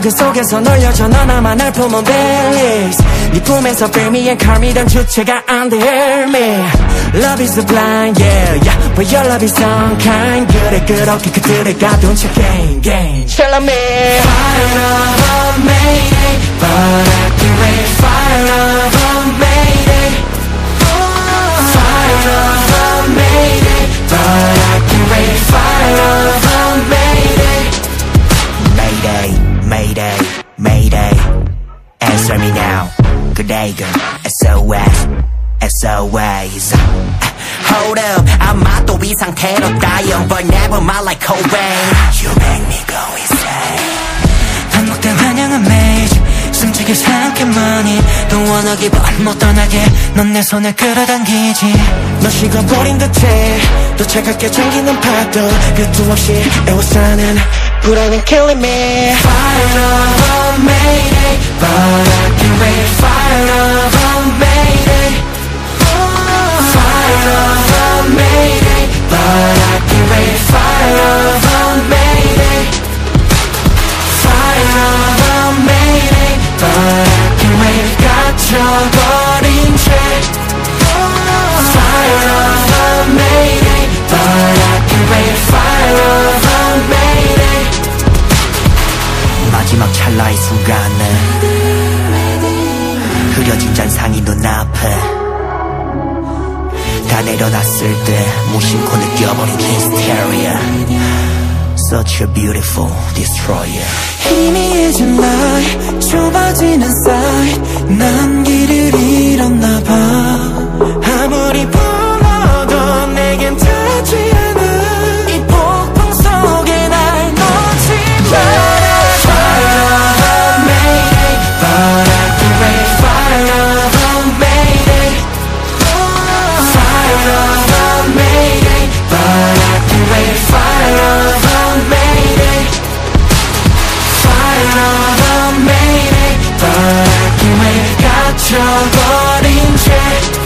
그 속에서 널 여전히 나만 날 품은 Baileys 네 꿈에서 Fill me and call me 단 주체가 안 돼 Hear me Love is blind yeah yeah But your love is unkind 그래 그렇게 그들을 가둔 채 game Tell me Fire of a mayday But I can wait Fire of a mayday Fire of a mayday But I can wait Fire of a mayday Mayday Mayday Mayday Answer me now 그래 이건 SOS SOS Hold up 아마도 이 상태로 dying But never mind like Cobain You make me go insane 반복된 환영은 매일 숨지게 생각해만이 또 원하기 but 못 떠나게 넌 내 손을 끌어당기지 너 식어버린 듯해 또 차갑게 잠기는 파도 끝도 없이 애워싸는 불안은 killing me Fire of a mayday But I can wait Fire of a mayday Fire of a mayday But I can wait Fire of a mayday Fire of a mayday But I can wait 갇혀버린 채 Fire of a mayday But I can wait Fire of a mayday 마지막 찰나의 순간에 흐려진 잔상이 눈앞에 다 내려놨을 때 무심코 느껴버린 hysteria Such a beautiful destroyer 희미해진 날 좁아지는 사이 난 길을 잃었나 봐 아무리 불러도 내겐 닿지 않아 이 폭풍 속에 날 놓지 마 Fire of a mayday But I can wait Fire of a mayday Fire of a mayday But I can wait Fire of a mayday Fire of a mayday But I can wait 갇혀버린 채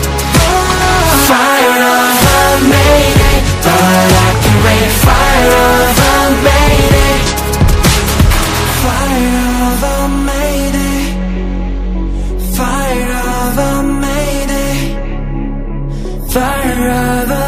Fire of a mayday But I can wait Fire of a mayday Fire of a mayday Fire of a mayday Fire of a